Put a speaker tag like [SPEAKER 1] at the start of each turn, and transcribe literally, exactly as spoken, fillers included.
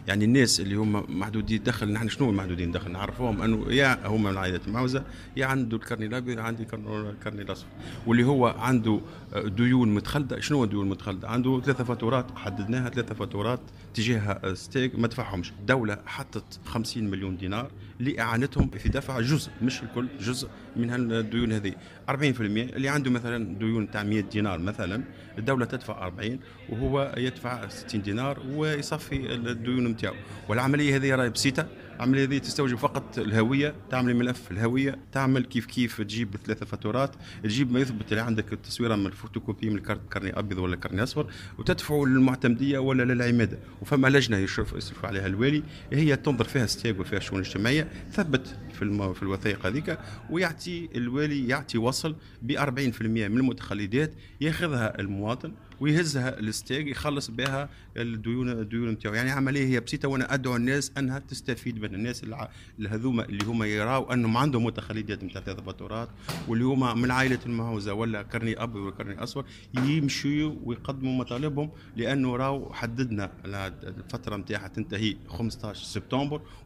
[SPEAKER 1] يعني الناس اللي هم محدودي الدخل، نحن شنو محدودين الدخل نعرفوهم انه يا هم من العائلات المعوزه يا عنده الكرني الابيض يا عندي الكرني الكرني الاصفر. واللي هو عنده ديون متخلده، شنو ديون متخلده؟ عنده ثلاثه فاتورات حددناها، ثلاثه فاتورات تجاه ستيك ما دفعهمش. الدوله حطت خمسين مليون دينار لاعانتهم في دفع جزء مش الكل، جزء من هالديون هذه. أربعين بالمئة اللي عنده مثلا ديون تاع مئة دينار مثلا، الدوله تدفع أربعين وهو يدفع ستين دينار ويصفي الديون نتاعو. والعمليه هذه راهي بسيطه، العمليه هذه تستوجب فقط الهويه، تعمل ملف الهويه، تعمل كيف كيف تجيب ثلاثه فاتورات، تجيب ما يثبت اللي عندك التصويره من الفوتوكوبي من الكارت كارني ابيض ولا كارني اصفر، وتدفعوا للمعتمديه ولا للعماده. وفما لجنه يشرف يصرف عليها الوالي، هي تنظر فيها ستيك وفيها الشؤون الاجتماعيه، ثبت في الم... في الوثائق هذيك، ويعطي الوالي يعطي وصل ب أربعين بالمئة من المتخلدات ياخذها المواطن ويهزها الستيج يخلص بها الديون الديون نتاعو. يعني عمليه هي بسيطه، وانا ادعو الناس انها تستفيد من الناس الهذوما اللي هما يراو انهم عندهم متخلدات نتاع ثلاث فاتورات واللي هما من عائله المعوزه ولا كرني ابيض ولا كرني اصفر، يمشيوا ويقدموا مطالبهم، لانه راو حددنا الفتره نتاعها تنتهي خمسة عشر سبتمبر،